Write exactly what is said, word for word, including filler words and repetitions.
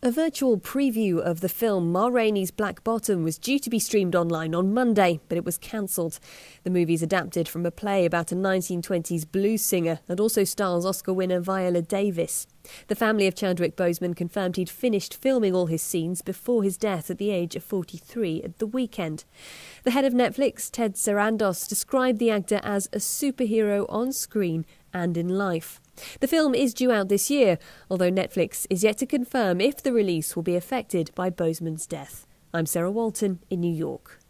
A virtual preview of the film Ma Rainey's Black Bottom was due to be streamed online on Monday, but it was cancelled. The movie is adapted from a play about a nineteen twenties blues singer and also stars Oscar winner Viola Davis. The family of Chadwick Boseman confirmed he'd finished filming all his scenes before his death at the age of forty-three at the weekend. The head of Netflix, Ted Sarandos, described the actor as a superhero on screen and in life. The film is due out this year, although Netflix is yet to confirm if the release will be affected by Boseman's death. I'm Sarah Walton in New York.